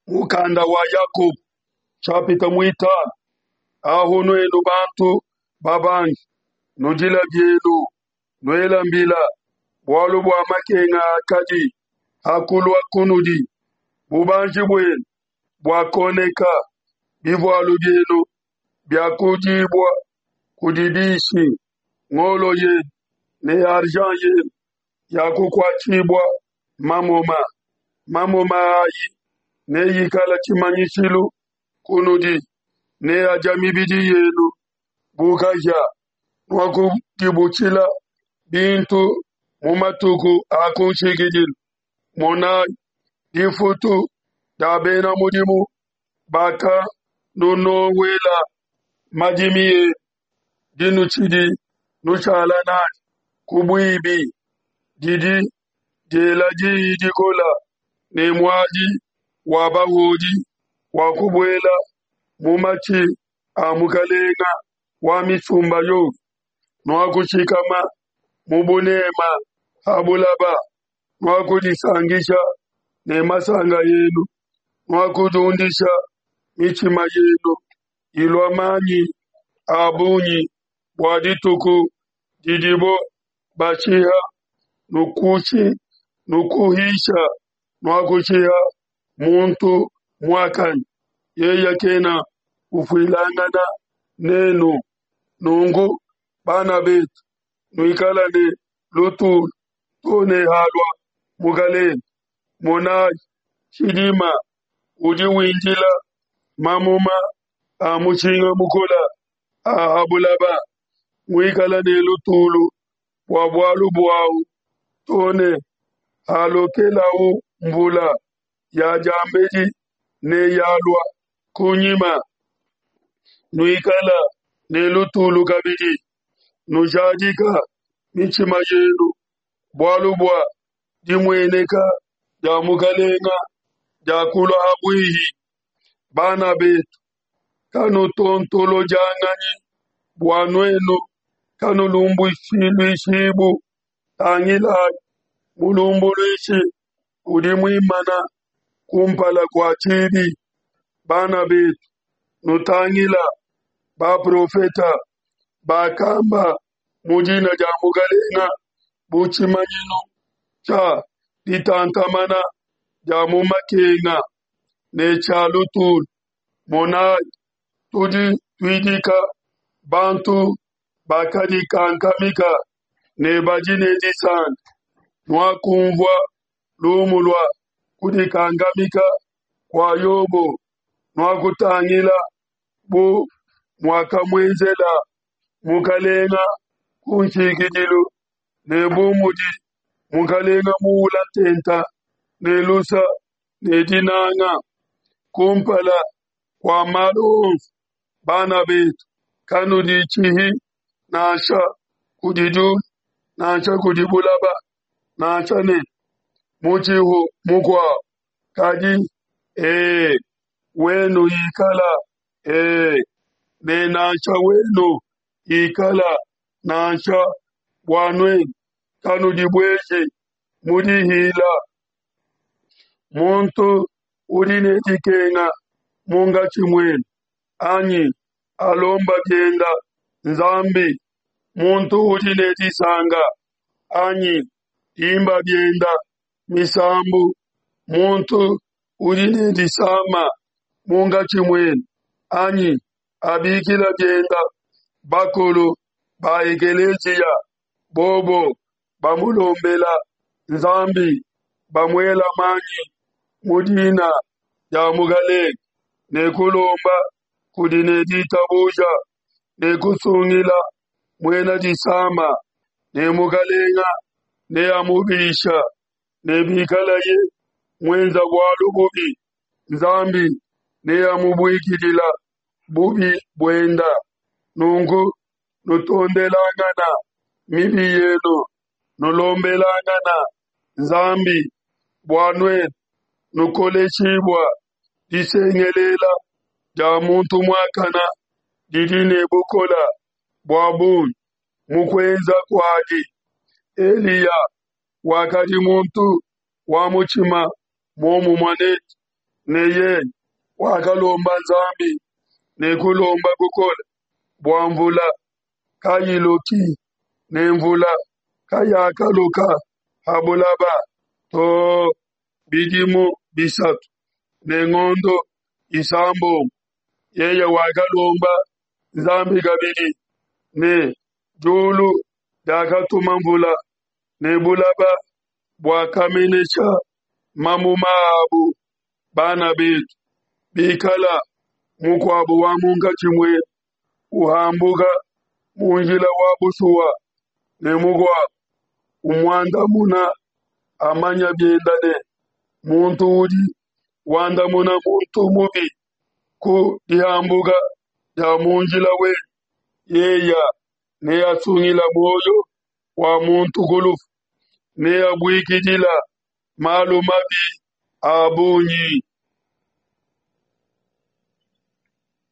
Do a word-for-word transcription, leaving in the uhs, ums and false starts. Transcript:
mukanda wa Yakobo chapita mwita ahono eno bantu babangi nujila byenu nwela mbila bwalu bwa makenga kadi hakulu akunudi bubanji bwenu bwakoneka bivwalu byenu byakujibwa kudidishi ngolo ye ne arjan ye yakukwachibwa mamoma mamoma ayi ne yikala chimanyishilu kunudi ne ajamibidi yenu bukaja nwakukibuchila bintu mumatuku akunshigidil mona difutu dabena mudimu baka nuno wela majimiye dinu chidi nuchala nani kubuibi didi delaji dikola ne mwaji wabahoji wakubwela mumachi amukalenga wamisumba yo nwakushikama mubunema habulaba nwakudisangisha ne masanga yenu nwakudundisha michima yenu ilwamanyi abunyi bwadituku didibo bashiha nukushi nukuhisha nwakushiha muntu mwakani yeya kena ufilangana nenu nungu bana betu nuikala ne lutu tone halwa mugaleni monai shidima udi winjila mamuma amushinga mukola ahabulaba muikala ne lutulu wabwalu bwau tone halokelau mbula ya jambeji ne yalwa kunyima nuikala ne lutulu kabidi nujadika michima yenu bwalu bwa dimweneka ya mugalenga ya kula habwihi bana betu kanu tontolo janganyi bwanwenu kanu lumbu ishilu ishibu tangila mulumbu lishi udimwimana kumpala kwa chidi bana betu nutangila ba profeta ba kamba mujina ja mugalenga buchimanyino cha ditantamana ja mumakenga ne chalutul monai tudi tuidika bantu bakadi kankamika ne bajine disan nwakumvwa lumulwa kudi kankamika kwa yobo nwakutangila bu mwaka mwenzela mukalenga kunchikidilu ne bumudi mukalenga muula tenta ne lusa ne dinanga kumpala kwa malonfu bana betu kanu di chihi nasha kudidu nasha kudibulaba nasha ne muchihu mukwa kadi ee wenu ikala ee ne nasha wenu ikala nasha wanwe kanu dibweje mudi hila muntu udine tikenga munga chimwenu anyi alomba byenda nzambi muntu udine tisanga anyi imba byenda misambu muntu udine tisama munga chimwenu anyi abikila byenda bakulu ba ekelesia bobo bamulombela nzambi bamwela manyi mudina ya mugale ne kulomba kudine ditabuja ne kusungila mwena disama ne mugalenga ne amubisha ne bikala ye mwenza bwalu bubi nzambi ne amubwikidila bubi bwenda nungu nutondelangana mibi yenu nulombelangana nzambi bwanwe nukolechibwa disengelela ja muntu mwakana didine bukola bwabun mukwenza kwadi Eliya wakati muntu wamuchima momu mwaneti neye wakalomba nzambi nekulomba kukola bwamvula kayiloki nemvula kayakaluka habulaba to bidimu bisatu nengondo isambo yeye wakalomba nzambi kabili ne julu dakatuma mvula nebulaba bwakamenesha mamumabu bana betu bikala mukwabu wa munga chimwe uhambuka munjila wa bushuwa nemugwa umwanda muna amanya byendane muntu uri wanda muna muntu mubi ku ihambuka ya munjila we yeya ne yasungila moyo wa muntu gulufu ne yabwikidila malumabi abunyi